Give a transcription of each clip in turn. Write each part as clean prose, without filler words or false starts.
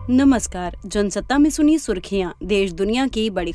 नमस्कार। जनसत्ता में सुनिए सुर्खियां, देश दुनिया की बड़ी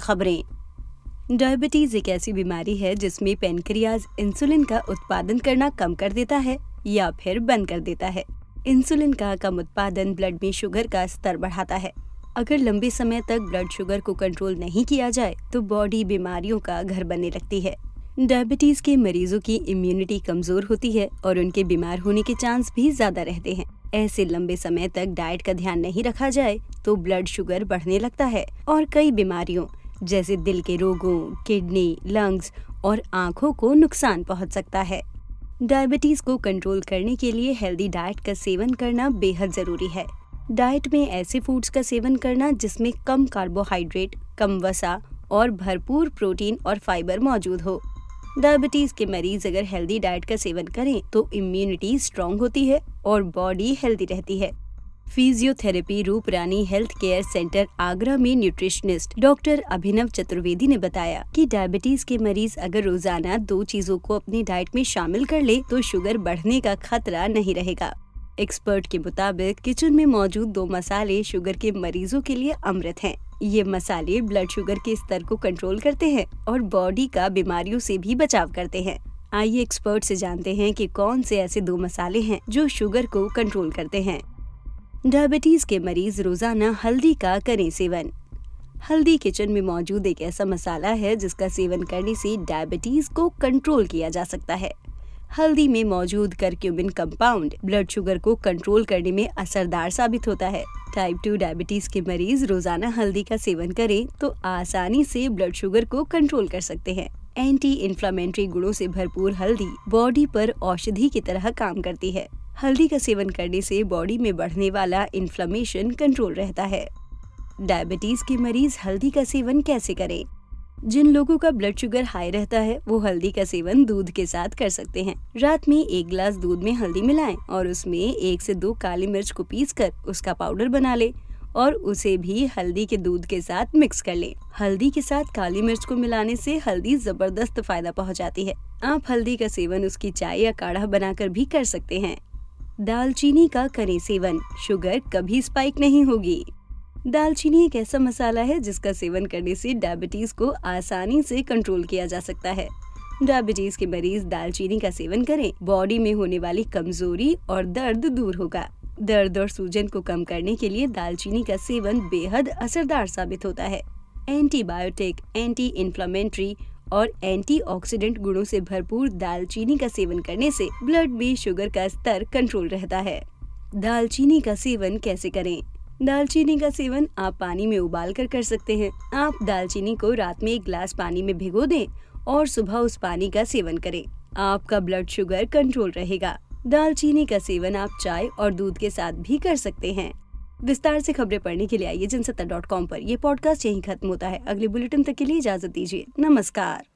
खबरें। डायबिटीज एक ऐसी बीमारी है जिसमें पेनक्रियाज इंसुलिन का उत्पादन करना कम कर देता है या फिर बंद कर देता है। इंसुलिन का कम उत्पादन ब्लड में शुगर का स्तर बढ़ाता है। अगर लंबे समय तक ब्लड शुगर को कंट्रोल नहीं किया जाए तो बॉडी बीमारियों का घर बनने लगती है। डायबिटीज के मरीजों की इम्यूनिटी कमजोर होती है और उनके बीमार होने के चांस भी ज्यादा रहते हैं। ऐसे लंबे समय तक डाइट का ध्यान नहीं रखा जाए तो ब्लड शुगर बढ़ने लगता है और कई बीमारियों जैसे दिल के रोगों, किडनी, लंग्स और आँखों को नुकसान पहुंच सकता है। डायबिटीज को कंट्रोल करने के लिए हेल्दी डाइट का सेवन करना बेहद जरूरी है। डाइट में ऐसे फूड्स का सेवन करना जिसमें कम कार्बोहाइड्रेट, कम वसा और भरपूर प्रोटीन और फाइबर मौजूद हो। डायबिटीज के मरीज अगर हेल्दी डाइट का सेवन करें तो इम्यूनिटी स्ट्रांग होती है और बॉडी हेल्दी रहती है। Physiotherapy Rooprani health care centre Agra में न्यूट्रिशनिस्ट डॉक्टर अभिनव चतुर्वेदी ने बताया कि डायबिटीज के मरीज अगर रोजाना 2 चीजों को अपनी डाइट में शामिल कर ले तो शुगर बढ़ने का खतरा नहीं रहेगा। एक्सपर्ट के मुताबिक किचन में मौजूद 2 मसाले शुगर के मरीजों के लिए अमृत हैं। ये मसाले ब्लड शुगर के स्तर को कंट्रोल करते हैं और बॉडी का बीमारियों से भी बचाव करते हैं। आइए एक्सपर्ट से जानते हैं कि कौन से ऐसे 2 मसाले हैं जो शुगर को कंट्रोल करते हैं। डायबिटीज के मरीज रोजाना हल्दी का करें सेवन। हल्दी किचन में मौजूद एक ऐसा मसाला है जिसका सेवन करने से डायबिटीज को कंट्रोल किया जा सकता है। हल्दी में मौजूद करक्यूमिन कंपाउंड ब्लड शुगर को कंट्रोल करने में असरदार साबित होता है। टाइप 2 डायबिटीज के मरीज रोजाना हल्दी का सेवन करें तो आसानी से ब्लड शुगर को कंट्रोल कर सकते हैं। एंटी इन्फ्लेमेटरी गुणों से भरपूर हल्दी बॉडी पर औषधि की तरह काम करती है। हल्दी का सेवन करने से बॉडी में बढ़ने वाला इन्फ्लेमेशन कंट्रोल रहता है। डायबिटीज के मरीज हल्दी का सेवन कैसे करें? जिन लोगों का ब्लड शुगर हाई रहता है वो हल्दी का सेवन दूध के साथ कर सकते हैं। रात में 1 गिलास दूध में हल्दी मिलाएं और उसमें 1 से 2 काली मिर्च को पीसकर उसका पाउडर बना लें और उसे भी हल्दी के दूध के साथ मिक्स कर लें। हल्दी के साथ काली मिर्च को मिलाने से हल्दी जबरदस्त फायदा पहुंचाती है। आप हल्दी का सेवन उसकी चाय या काढ़ा बनाकर भी कर सकते हैं। दालचीनी का करें सेवन, शुगर कभी स्पाइक नहीं होगी। दालचीनी एक ऐसा मसाला है जिसका सेवन करने से डायबिटीज को आसानी से कंट्रोल किया जा सकता है। डायबिटीज के मरीज दालचीनी का सेवन करें, बॉडी में होने वाली कमजोरी और दर्द दूर होगा। दर्द और सूजन को कम करने के लिए दालचीनी का सेवन बेहद असरदार साबित होता है। एंटीबायोटिक, एंटी इन्फ्लेमेटरी और एंटीऑक्सीडेंट गुणों से भरपूर दालचीनी का सेवन करने से ब्लड में शुगर का स्तर कंट्रोल रहता है। दालचीनी का सेवन कैसे करें? दालचीनी का सेवन आप पानी में उबाल कर सकते हैं। आप दालचीनी को रात में 1 गिलास पानी में भिगो दें और सुबह उस पानी का सेवन करें। आपका ब्लड शुगर कंट्रोल रहेगा। दालचीनी का सेवन आप चाय और दूध के साथ भी कर सकते हैं। विस्तार से खबरें पढ़ने के लिए आइए जनसत्ता.com पर। यह पॉडकास्ट यहीं खत्म होता है। अगले बुलेटिन तक के लिए इजाजत दीजिए। नमस्कार।